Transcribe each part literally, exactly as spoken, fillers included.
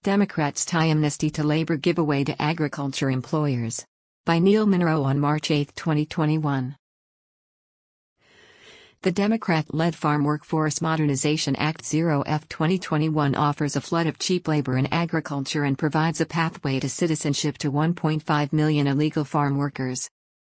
Democrats tie amnesty to labor giveaway to agriculture employers. By Neil Monroe on March eighth, twenty twenty-one. The Democrat-led Farm Workforce Modernization Act zero F twenty twenty-one offers a flood of cheap labor in agriculture and provides a pathway to citizenship to one point five million illegal farm workers.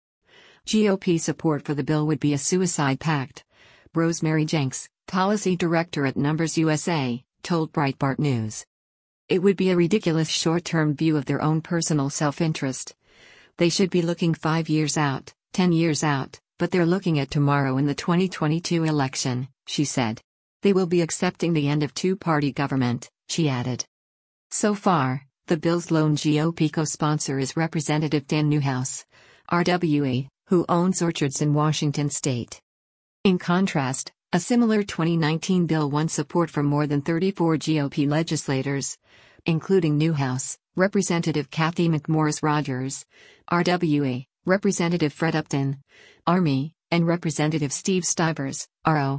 G O P support for the bill would be a suicide pact, Rosemary Jenks, policy director at Numbers U S A, told Breitbart News. It would be a ridiculous short-term view of their own personal self-interest. They should be looking five years out, ten years out, but they're looking at tomorrow in the twenty twenty-two election, she said. They will be accepting the end of two-party government, she added. So far, the bill's lone G O P co-sponsor is Representative Dan Newhouse, R W A, who owns orchards in Washington state. In contrast, a similar twenty nineteen bill won support from more than thirty-four G O P legislators, including Newhouse, Representative Kathy McMorris Rogers, R W A, Representative Fred Upton, Army, and Representative Steve Stivers, R O.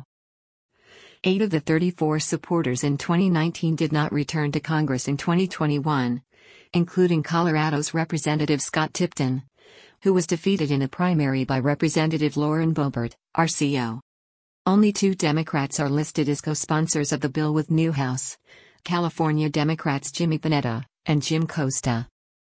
Eight of the thirty-four supporters in twenty nineteen did not return to Congress in twenty twenty-one, including Colorado's Representative Scott Tipton, who was defeated in a primary by Representative Lauren Boebert, R C O. Only two Democrats are listed as co-sponsors of the bill with Newhouse, California Democrats Jimmy Panetta and Jim Costa.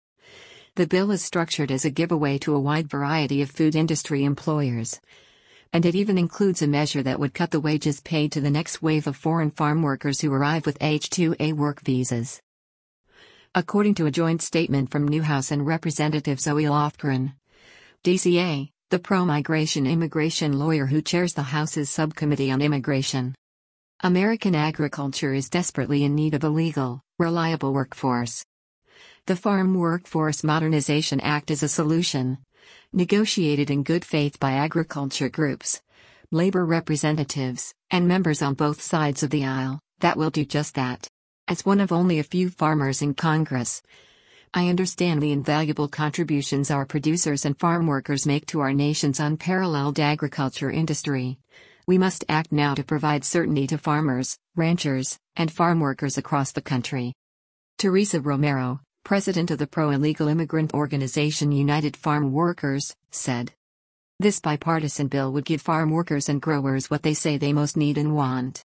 The bill is structured as a giveaway to a wide variety of food industry employers, and it even includes a measure that would cut the wages paid to the next wave of foreign farm workers who arrive with H two A work visas. According to a joint statement from Newhouse and Representative Zoe Lofgren, D C A, the pro-migration immigration lawyer who chairs the House's Subcommittee on Immigration. American agriculture is desperately in need of a legal, reliable workforce. The Farm Workforce Modernization Act is a solution, negotiated in good faith by agriculture groups, labor representatives, and members on both sides of the aisle, that will do just that. As one of only a few farmers in Congress, I understand the invaluable contributions our producers and farm workers make to our nation's unparalleled agriculture industry. We must act now to provide certainty to farmers, ranchers, and farm workers across the country. Teresa Romero, president of the pro-illegal immigrant organization United Farm Workers, said. This bipartisan bill would give farm workers and growers what they say they most need and want.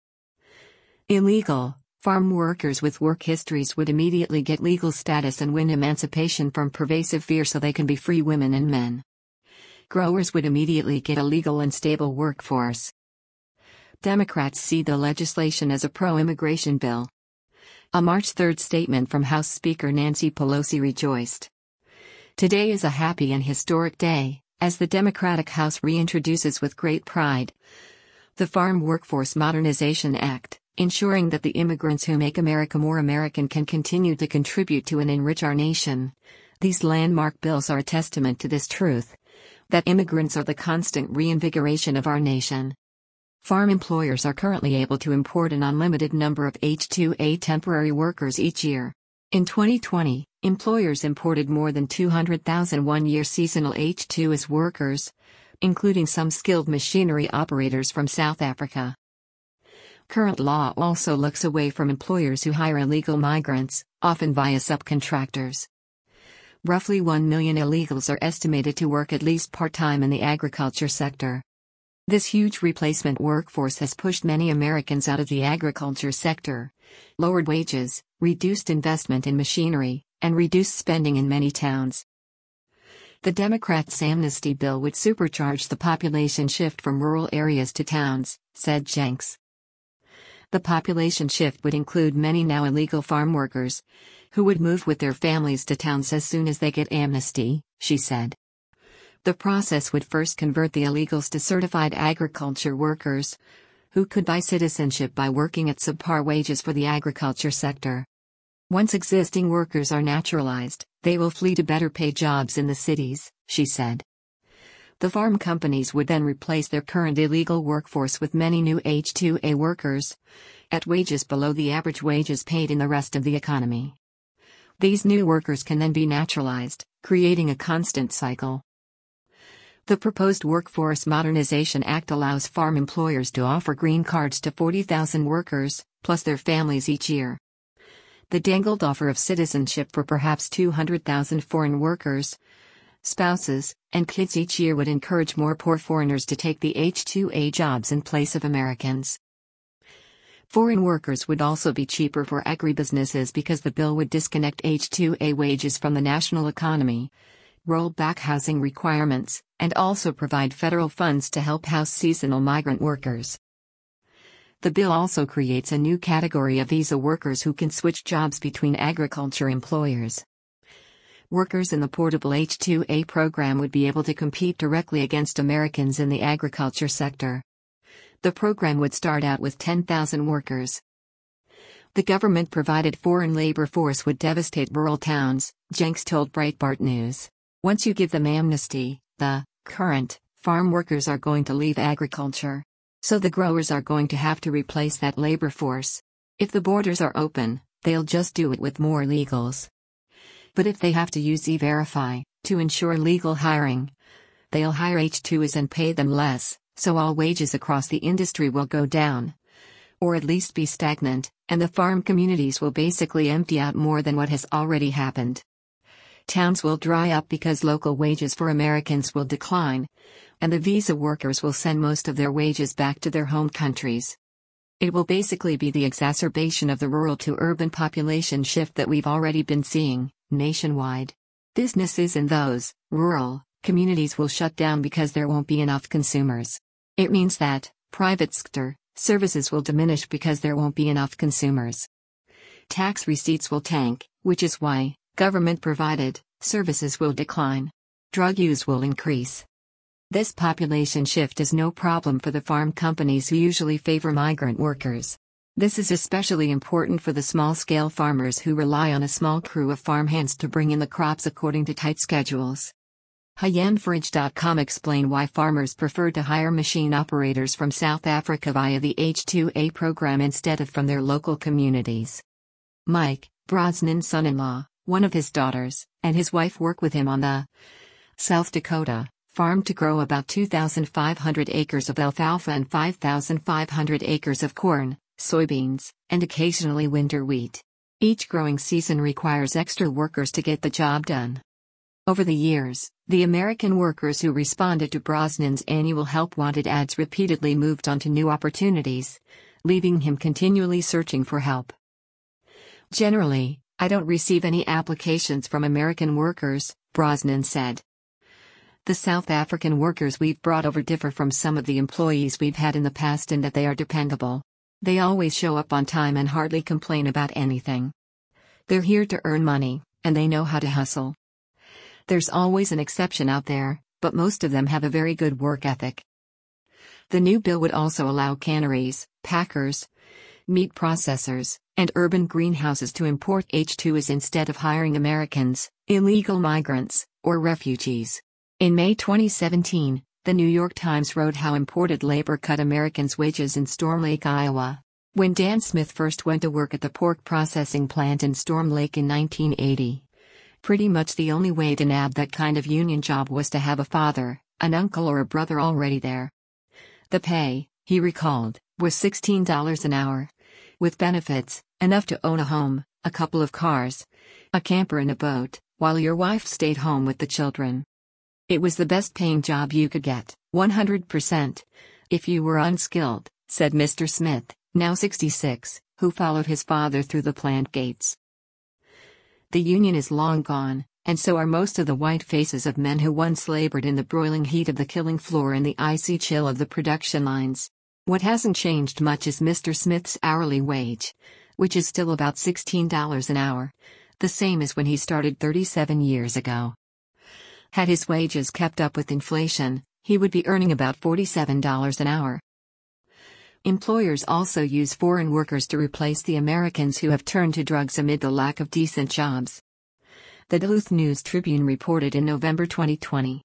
Illegal farm workers with work histories would immediately get legal status and win emancipation from pervasive fear so they can be free women and men. Growers would immediately get a legal and stable workforce. Democrats see the legislation as a pro-immigration bill. A March third statement from House Speaker Nancy Pelosi rejoiced. Today is a happy and historic day, as the Democratic House reintroduces with great pride the Farm Workforce Modernization Act, ensuring that the immigrants who make America more American can continue to contribute to and enrich our nation. These landmark bills are a testament to this truth, that immigrants are the constant reinvigoration of our nation. Farm employers are currently able to import an unlimited number of H two A temporary workers each year. In twenty twenty, employers imported more than two hundred thousand one-year seasonal H two A workers, including some skilled machinery operators from South Africa. Current law also looks away from employers who hire illegal migrants, often via subcontractors. Roughly one million illegals are estimated to work at least part-time in the agriculture sector. This huge replacement workforce has pushed many Americans out of the agriculture sector, lowered wages, reduced investment in machinery, and reduced spending in many towns. The Democrats' amnesty bill would supercharge the population shift from rural areas to towns, said Jenks. The population shift would include many now illegal farm workers, who would move with their families to towns as soon as they get amnesty, she said. The process would first convert the illegals to certified agriculture workers, who could buy citizenship by working at subpar wages for the agriculture sector. Once existing workers are naturalized, they will flee to better paid jobs in the cities, she said. The farm companies would then replace their current illegal workforce with many new H two A workers, at wages below the average wages paid in the rest of the economy. These new workers can then be naturalized, creating a constant cycle. The proposed Workforce Modernization Act allows farm employers to offer green cards to forty thousand workers, plus their families each year. The dangled offer of citizenship for perhaps two hundred thousand foreign workers, spouses, and kids each year would encourage more poor foreigners to take the H two A jobs in place of Americans. Foreign workers would also be cheaper for agribusinesses because the bill would disconnect H two A wages from the national economy, roll back housing requirements, and also provide federal funds to help house seasonal migrant workers. The bill also creates a new category of visa workers who can switch jobs between agriculture employers. Workers in the portable H two A program would be able to compete directly against Americans in the agriculture sector. The program would start out with ten thousand workers. The government-provided foreign labor force would devastate rural towns, Jenks told Breitbart News. Once you give them amnesty, the current farm workers are going to leave agriculture. So the growers are going to have to replace that labor force. If the borders are open, they'll just do it with more illegals. But if they have to use E-Verify to ensure legal hiring, they'll hire H two As and pay them less, so all wages across the industry will go down. Or at least be stagnant, and the farm communities will basically empty out more than what has already happened. Towns will dry up because local wages for Americans will decline, and the visa workers will send most of their wages back to their home countries. It will basically be the exacerbation of the rural to urban population shift that we've already been seeing nationwide. Businesses in those rural communities will shut down because there won't be enough consumers. It means that private sector services will diminish because there won't be enough consumers. Tax receipts will tank, which is why government-provided services will decline. Drug use will increase. This population shift is no problem for the farm companies who usually favor migrant workers. This is especially important for the small-scale farmers who rely on a small crew of farmhands to bring in the crops according to tight schedules. Hyanforage dot com explained why farmers prefer to hire machine operators from South Africa via the H two A program instead of from their local communities. Mike, Brosnan's son-in-law, one of his daughters, and his wife work with him on the South Dakota farm to grow about two thousand five hundred acres of alfalfa and five thousand five hundred acres of corn, soybeans, and occasionally winter wheat. Each growing season requires extra workers to get the job done. Over the years, the American workers who responded to Brosnan's annual help wanted ads repeatedly moved on to new opportunities, leaving him continually searching for help. Generally, I don't receive any applications from American workers, Brosnan said. The South African workers we've brought over differ from some of the employees we've had in the past in that they are dependable. They always show up on time and hardly complain about anything. They're here to earn money, and they know how to hustle. There's always an exception out there, but most of them have a very good work ethic. The new bill would also allow canneries, packers, meat processors, and urban greenhouses to import H two As instead of hiring Americans, illegal migrants, or refugees. In May twenty seventeen, The New York Times wrote how imported labor cut Americans' wages in Storm Lake, Iowa. When Dan Smith first went to work at the pork processing plant in Storm Lake in nineteen eighty, pretty much the only way to nab that kind of union job was to have a father, an uncle or a brother already there. The pay, he recalled, was sixteen dollars an hour. With benefits, enough to own a home, a couple of cars, a camper and a boat, while your wife stayed home with the children. It was the best paying job you could get, one hundred percent, if you were unskilled, said Mister Smith, now sixty-six, who followed his father through the plant gates. The union is long gone, and so are most of the white faces of men who once labored in the broiling heat of the killing floor and the icy chill of the production lines. What hasn't changed much is Mister Smith's hourly wage, which is still about sixteen dollars an hour, the same as when he started thirty-seven years ago. Had his wages kept up with inflation, he would be earning about forty-seven dollars an hour. Employers also use foreign workers to replace the Americans who have turned to drugs amid the lack of decent jobs. The Duluth News-Tribune reported in November twenty twenty.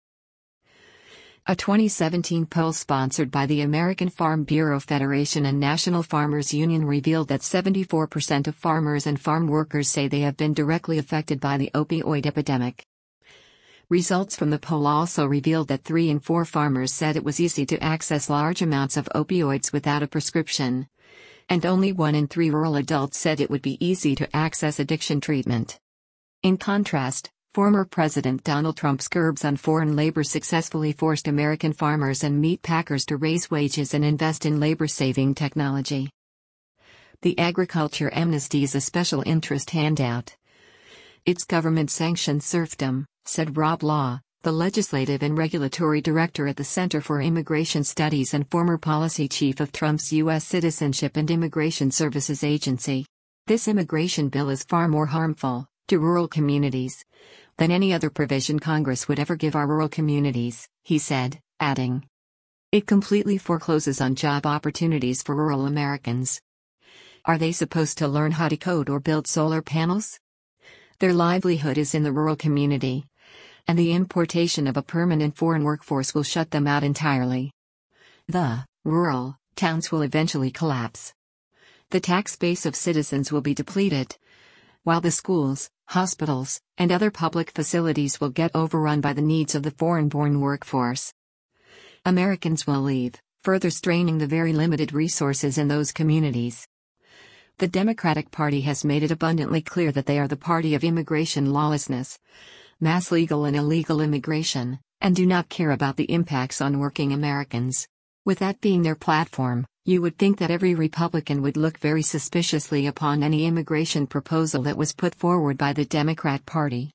A twenty seventeen poll sponsored by the American Farm Bureau Federation and National Farmers Union revealed that seventy-four percent of farmers and farm workers say they have been directly affected by the opioid epidemic. Results from the poll also revealed that three in four farmers said it was easy to access large amounts of opioids without a prescription. And only one in three rural adults said it would be easy to access addiction treatment. In contrast, former President Donald Trump's curbs on foreign labor successfully forced American farmers and meat packers to raise wages and invest in labor-saving technology. The agriculture amnesty is a special interest handout. It's government-sanctioned serfdom, said Rob Law, the legislative and regulatory director at the Center for Immigration Studies and former policy chief of Trump's U S Citizenship and Immigration Services Agency. This immigration bill is far more harmful to rural communities than any other provision Congress would ever give our rural communities, he said, adding, "It completely forecloses on job opportunities for rural Americans. Are they supposed to learn how to code or build solar panels? Their livelihood is in the rural community, and the importation of a permanent foreign workforce will shut them out entirely. The rural towns will eventually collapse. The tax base of citizens will be depleted, while the schools, hospitals, and other public facilities will get overrun by the needs of the foreign-born workforce. Americans will leave, further straining the very limited resources in those communities." The Democratic Party has made it abundantly clear that they are the party of immigration lawlessness, mass legal and illegal immigration, and do not care about the impacts on working Americans. With that being their platform, you would think that every Republican would look very suspiciously upon any immigration proposal that was put forward by the Democrat Party.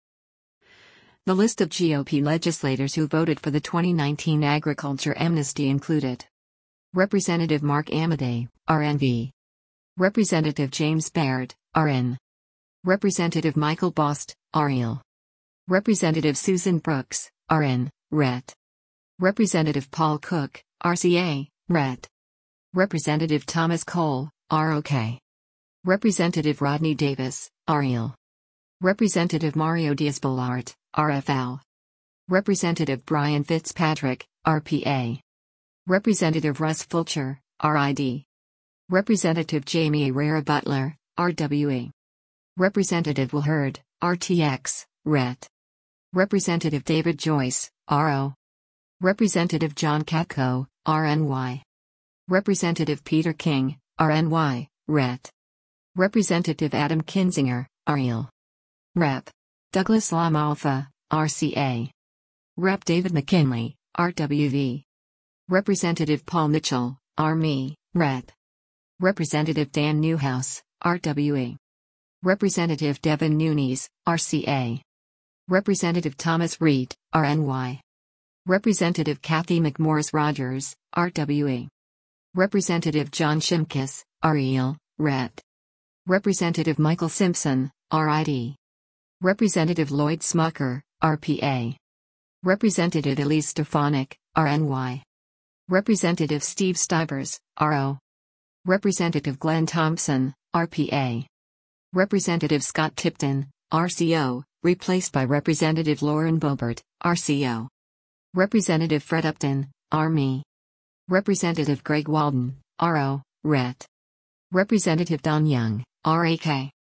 The list of G O P legislators who voted for the twenty nineteen agriculture amnesty included Representative Mark Amodei, R N V. Representative James Baird, R N. Representative Michael Bost, R L. Representative Susan Brooks, R N, Ret. Representative Paul Cook, R C A, Ret. Representative Thomas Cole, R O K. Representative Rodney Davis, R L. Representative Mario Diaz-Balart, R F L. Representative Brian Fitzpatrick, R P A. Representative Russ Fulcher, R I D. Representative Jamie Herrera Butler, R W E. Representative Will Hurd, R T X, Ret. Representative David Joyce, R O. Representative John Katko, R N Y. Representative Peter King, R N Y, Ret. Representative Adam Kinzinger, R L. Rep. Douglas Lamalfa, R C A. Rep. David McKinley, R W V. Representative Paul Mitchell, R M E, Ret. Representative Dan Newhouse, R W E. Representative Devin Nunes, R C A. Representative Thomas Reed, R N Y. Representative Kathy McMorris Rogers, R W E. Representative John Shimkus, R E L, Ret. Representative Michael Simpson, R I D. Representative Lloyd Smucker, R P A. Representative Elise Stefanik, R N Y. Representative Steve Stivers, R O. Representative Glenn Thompson, R P A. Representative Scott Tipton, R C O, replaced by Representative Lauren Boebert, R C O. Representative Fred Upton, R M E. Representative Greg Walden, R O, Ret. Representative Don Young, R A K.